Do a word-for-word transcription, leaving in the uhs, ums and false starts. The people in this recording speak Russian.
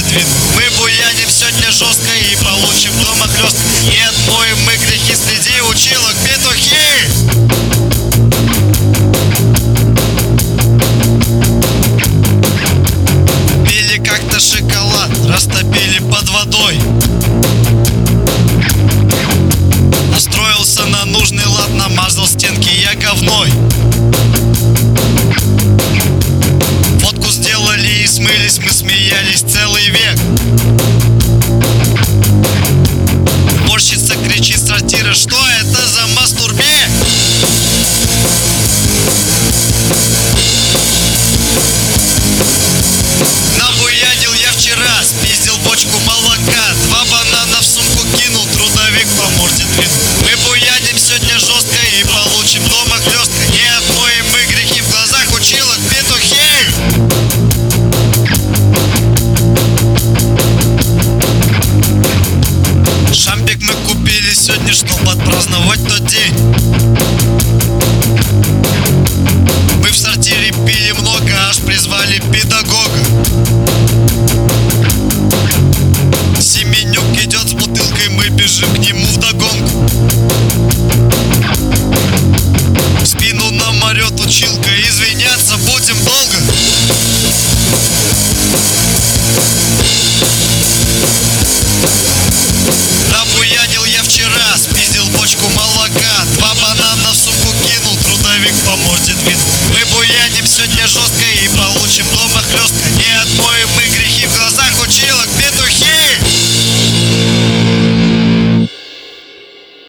вин. Мы буяним сегодня жестко и получим дома хлестко. И отмоем мы грехи среди училок петухи. Пили как-то шоколад, растопили под водой. Настроился на нужный лад, намазал стенки я говной. Фотку сделали и смылись, мы смеялись целый век. Уборщица кричит с сортира: что это за мастурбек? Набуянил я вчера, спиздил бочку молока. Два банана в сумку кинул, трудовик по морде двинул. Мы буяним сегодня жестко и получим дома хлестко. Не отмоем мы грехи в глазах училок петухи. Шампик мы купили сегодня, чтобы отпраздновать тот день. Мы в сортире пили много, аж призвали педагога. Семенюк идет с бутылкой, мы бежим к нему вдогонку. В спину нам орет училка: извиняться будем долго. Набуянил я вчера, спиздил бочку молока. Два банана в сумку кинул, трудовик по морде двинул. Мы буяним сегодня жестко и получим дома хлестко. Не отмоем мы